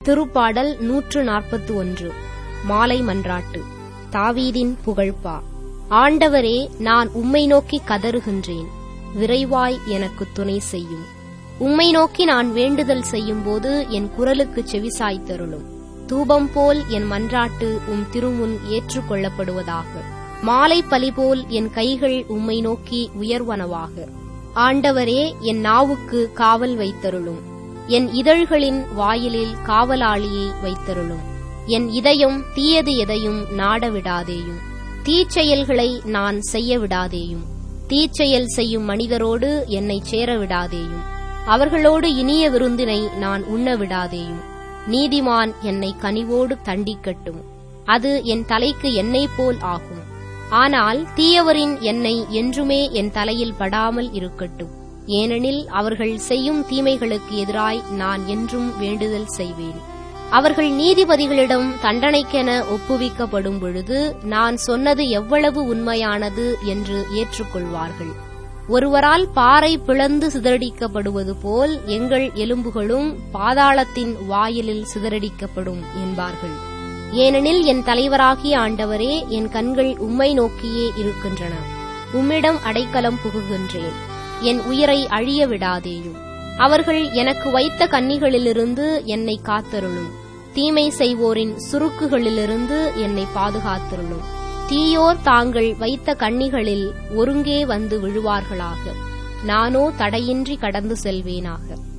திருப்பாடல் 141. மாலை மன்றாட்டு. தாவீதின் புகழ்பா. ஆண்டவரே, நான் உம்மை நோக்கி கதறுகின்றேன், விரைவாய் எனக்கு துணை செய்யும். உம்மை நோக்கி நான் வேண்டுதல் செய்யும்போது என் குரலுக்கு செவிசாய்த்தருளும். தூபம் போல் என் மன்றாட்டு உம் திருமுன் ஏற்றுக்கொள்ளப்படுவதாக. மாலை பலி போல் என் கைகள் உம்மை நோக்கி உயர்வனவாக. ஆண்டவரே, என் நாவுக்கு காவல் வைத்தருளும். என் இதழ்களின் வாயிலில் காவலாளியை வைத்தருளும். என் இதயம் தீயது எதையும் நாடவிடாதேயும். தீச்செயல்களை நான் செய்ய விடாதேயும். தீச்செயல் செய்யும் மனிதரோடு என்னை சேர விடாதேயும். அவர்களோடு இனிய விருந்தினை நான் உண்ண விடாதேயும். நீதிமான் என்னை கனிவோடு தண்டிக்கட்டும், அது என் தலைக்கு எண்ணெய் போல் ஆகும். ஆனால் தீயவரின் எண்ணெய் என்றுமே என் தலையில் படாமல் இருக்கட்டும். ஏனெனில் அவர்கள் செய்யும் தீமைகளுக்கு எதிராய் நான் என்றும் வேண்டுதல் செய்வேன். அவர்கள் நீதிபதிகளிடம் தண்டனைக்கென ஒப்புவிக்கப்படும் பொழுது நான் சொன்னது எவ்வளவு உண்மையானது என்று ஏற்றுக்கொள்வார்கள். ஒருவரால் பாறை பிளந்து சிதறடிக்கப்படுவது போல் எங்கள் எலும்புகளும் பாதாளத்தின் வாயிலில் சிதறடிக்கப்படும் என்பார்கள். ஏனெனில் என் தலைவராகிய ஆண்டவரே, என் கண்கள் உம்மை நோக்கியே இருக்கின்றன. உம்மிடம் அடைக்கலம் புகுகின்றேன். என் உயிரை அழிய விடாதேயும். அவர்கள் எனக்கு வைத்த கண்ணிகளிலிருந்து என்னை காத்தருளும். தீமை செய்வோரின் சுருக்குகளிலிருந்து என்னை பாதுகாத்தருளும். தீயோர் தாங்கள் வைத்த கண்ணிகளில் ஒருங்கே வந்து விழுவார்களாக. நானோ தடையின்றி கடந்து செல்வேனாக.